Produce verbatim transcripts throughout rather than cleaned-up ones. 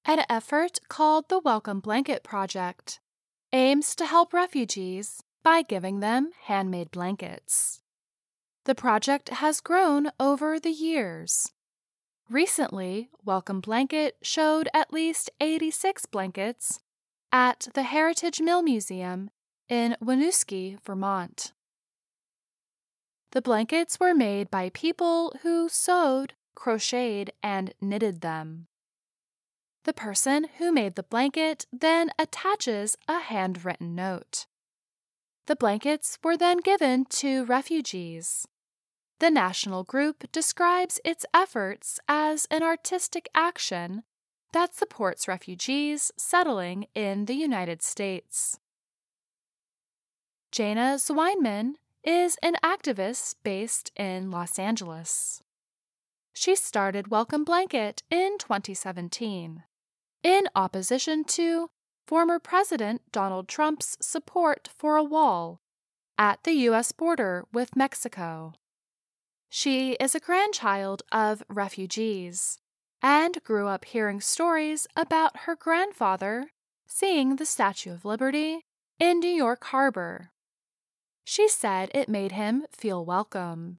An effort called the Welcome Blanket Project aims to help refugees by giving them handmade blankets. The project has grown over the years. Recently, Welcome Blanket showed at least eighty-six blankets at the Heritage Mill Museum in Winooski, Vermont. The blankets were made by people who sewed, crocheted, and knitted them. The person who made the blanket then attaches a handwritten note. The blankets were then given to refugees. The national group describes its efforts as an artistic action that supports refugees settling in the United States. Jana Zweinman is an activist based in Los Angeles. She started Welcome Blanket in twenty seventeen. In opposition to former President Donald Trump's support for a wall at the U S border with Mexico. She is a grandchild of refugees and grew up hearing stories about her grandfather seeing the Statue of Liberty in New York Harbor. She said it made him feel welcome.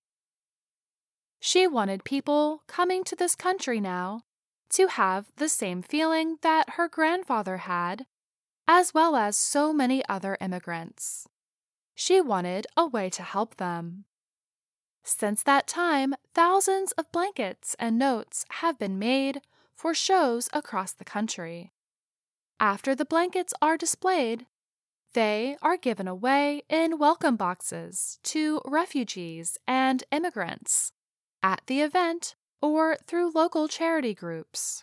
She wanted people coming to this country now to have the same feeling that her grandfather had, as well as so many other immigrants. She wanted a way to help them. Since that time, thousands of blankets and notes have been made for shows across the country. After the blankets are displayed, they are given away in welcome boxes to refugees and immigrants at the event or through local charity groups.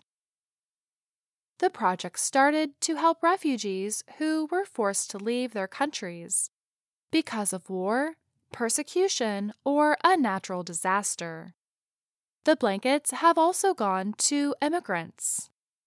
The project started to help refugees who were forced to leave their countries because of war, persecution, or a natural disaster. The blankets have also gone to immigrants.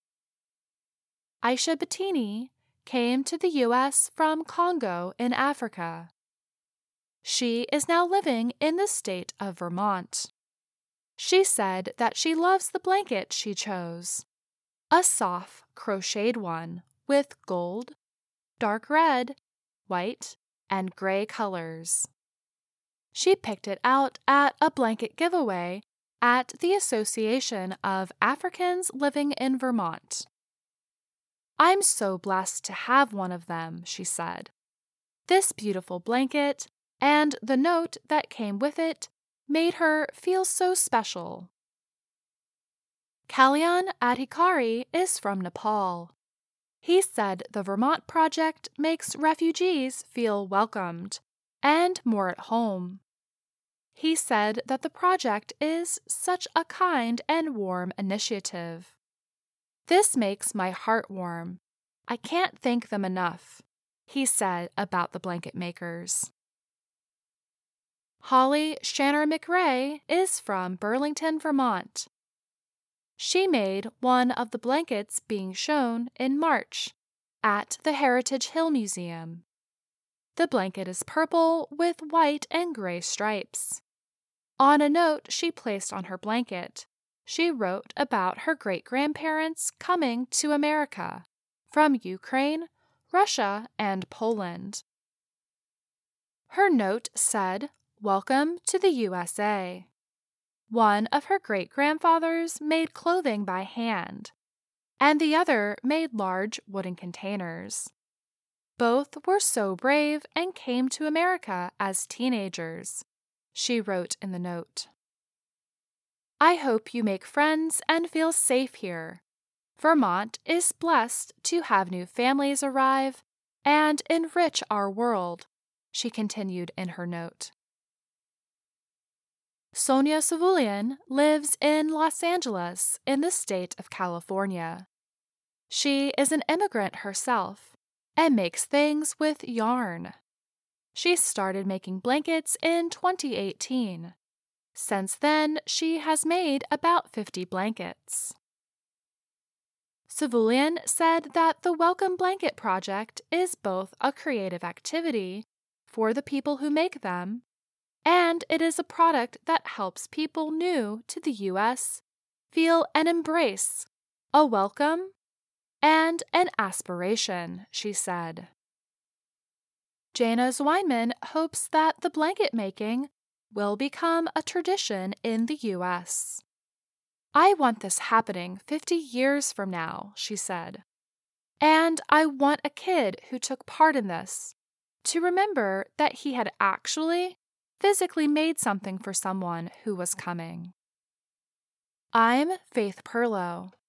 Aisha Bettini came to the U S from Congo in Africa. She is now living in the state of Vermont. She said that she loves the blanket she chose, a soft crocheted one with gold, dark red, white, and gray colors. She picked it out at a blanket giveaway at the Association of Africans Living in Vermont. "I'm so blessed to have one of them," she said. This beautiful blanket and the note that came with it made her feel so special. Kalyan Adhikari is from Nepal. He said the Vermont project makes refugees feel welcomed and more at home. He said that the project is such a kind and warm initiative. "This makes my heart warm. I can't thank them enough," he said about the blanket makers. Holly Shanner McRae is from Burlington, Vermont. She made one of the blankets being shown in March at the Heritage Hill Museum. The blanket is purple with white and gray stripes. On a note she placed on her blanket, she wrote about her great-grandparents coming to America from Ukraine, Russia, and Poland. Her note said, "Welcome to the U S A." One of her great-grandfathers made clothing by hand, and the other made large wooden containers. Both were so brave and came to America as teenagers, she wrote in the note. "I hope you make friends and feel safe here. Vermont is blessed to have new families arrive and enrich our world," she continued in her note. Sonia Savulian lives in Los Angeles in the state of California. She is an immigrant herself and makes things with yarn. She started making blankets in twenty eighteen. Since then, she has made about fifty blankets. Savulian said that the Welcome Blanket Project is both a creative activity for the people who make them, and it is a product that helps people new to the U S feel an embrace, a welcome, and an aspiration, she said. Jana Zweiman hopes that the blanket making will become a tradition in the U S. I want this happening fifty years from now, she said. And I want a kid who took part in this to remember that he had actually physically made something for someone who was coming. I'm Faith Perlow.